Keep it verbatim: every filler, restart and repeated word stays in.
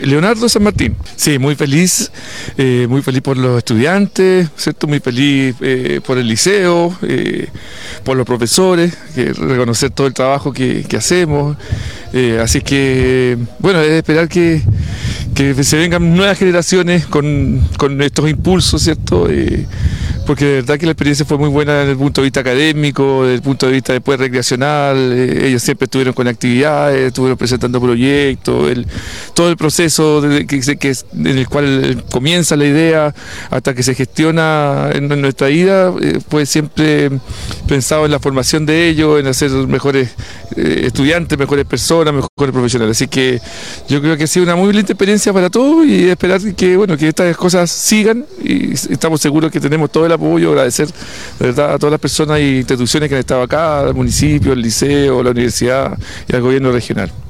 Leonardo San Martín, sí, muy feliz, eh, muy feliz por los estudiantes, ¿cierto? Muy feliz eh, por el liceo, eh, por los profesores, que reconocer todo el trabajo que, que hacemos, eh, así que, bueno, es esperar que, que se vengan nuevas generaciones con, con estos impulsos, ¿cierto? Eh, porque de verdad que la experiencia fue muy buena desde el punto de vista académico, desde el punto de vista después recreacional, eh, ellos siempre estuvieron con actividades, estuvieron presentando proyectos, el, todo el proceso de, que, que, en el cual comienza la idea hasta que se gestiona en, en nuestra vida, eh, pues siempre pensado en la formación de ellos, en hacer mejores eh, estudiantes, mejores personas, mejores profesionales, así que yo creo que ha sido una muy linda experiencia para todos y esperar que, bueno, que estas cosas sigan y estamos seguros que tenemos todo el apoyo, agradecer de verdad a todas las personas e instituciones que han estado acá, al municipio, al liceo, a la universidad y al gobierno regional.